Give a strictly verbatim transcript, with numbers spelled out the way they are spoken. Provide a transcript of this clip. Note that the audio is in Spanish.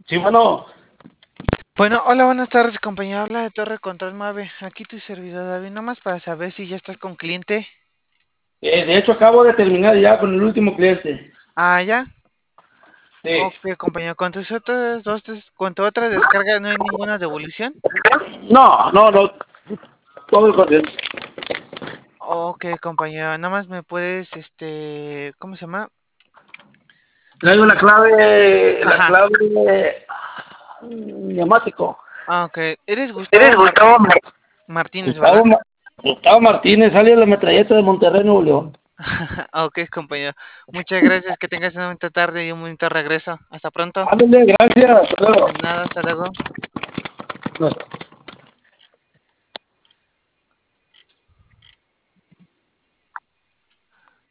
Sí, bueno, Bueno, hola, buenas tardes, compañero. Habla de Torre Control Mave. Aquí tu servidor David, nomás para saber si ya estás con cliente. eh, de hecho acabo de terminar ya con el último cliente. Ah, ya. Sí. Ok, compañero. Con tus otras dos, des- con tu otra descarga no hay ninguna devolución. No, no, no, todo el contrario. Ok, compañero. Nada más me puedes, este, ¿cómo se llama? Traigo la clave, la Ajá. clave neumático. Ah, ok. Eres Gustavo ¿Eres Mar- Gustavo Mar- Martínez, Gustavo, ¿verdad? Ma- Gustavo Martínez, salió de la metralleta de Monterrey, Nuevo León. Ok, compañero. Muchas gracias. Que tengas una bonita tarde y un bonito regreso. Hasta pronto. Ándale, gracias. Hasta luego. De nada, hasta luego. No.